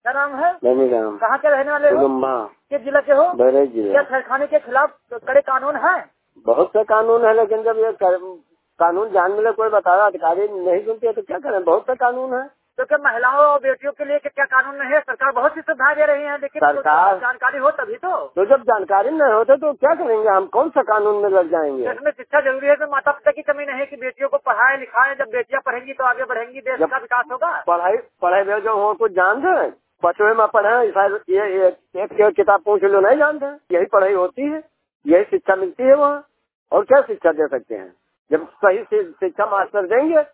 क्या नाम है? नैनीराम। कहाँ के रहने वाले हो? किस जिला के हो? बहराइच जिला। क्या छेड़खानी के खिलाफ कड़े कानून है? बहुत से कानून है, लेकिन जब ये कानून जान मिले कोई बता रहा अधिकारी नहीं सुनते तो क्या करें, बहुत से कानून है। तो क्या महिलाओं और बेटियों के लिए क्या कानून नहीं है? सरकार बहुत सी सुविधाएं दे रही है, लेकिन सरकार जानकारी हो तभी तो जब जानकारी नहीं होते तो क्या करेंगे हम, कौन सा कानून में लग जाएंगे। इसमें शिक्षा जरूरी है। तो माता पिता की कमी नहीं है कि बेटियों को पढ़ाए लिखाए, जब बेटियां पढ़ेंगी तो आगे बढ़ेंगी, देश का विकास होगा। पढ़े जो हो कुछ जानते हैं, बचवे में पढ़े, ये एक किताब पूछ लो नहीं जानते, यही पढ़ाई होती है, यही शिक्षा मिलती है वहाँ, और क्या शिक्षा दे सकते हैं। जब सही शिक्षा मास्टर देंगे